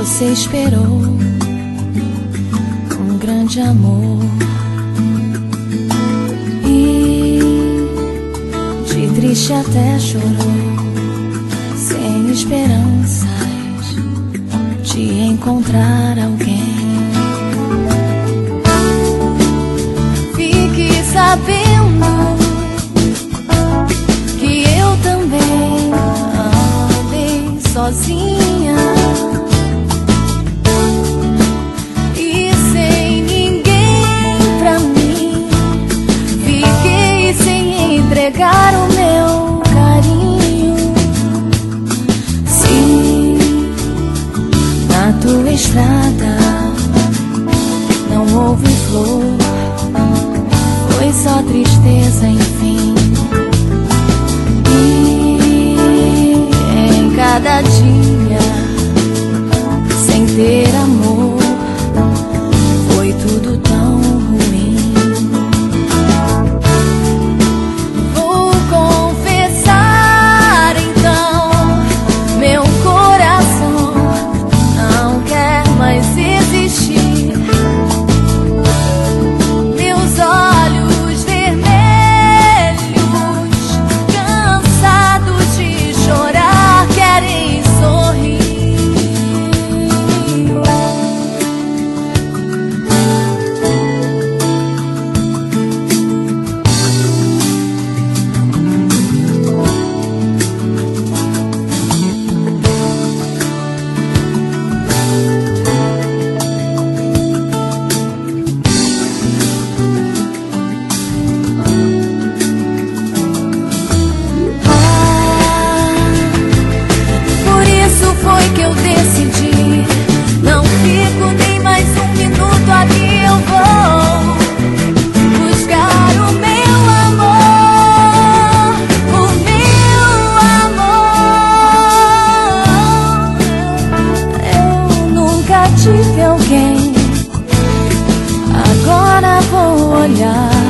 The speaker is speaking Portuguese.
Você esperou um grande amor e de triste até chorou, sem esperanças de encontrar alguém. Fique sabendo que eu também andei sozinha e sem ninguém pra mim. Fiquei sem entregar o meu carinho. Se na tua estrada não houve flor, foi só tristeza, enfim. E em cada dia, sem ter amor, foi tudo tão ruim. Vou confessar então, meu coração não quer mais existir. Meus olhos vermelhos, cansados de chorar, querem sorrir. Por isso foi que eu decidi, não fico nem mais um minuto ali. Eu vou buscar o meu amor, o meu amor. Eu nunca tive alguém, agora vou olhar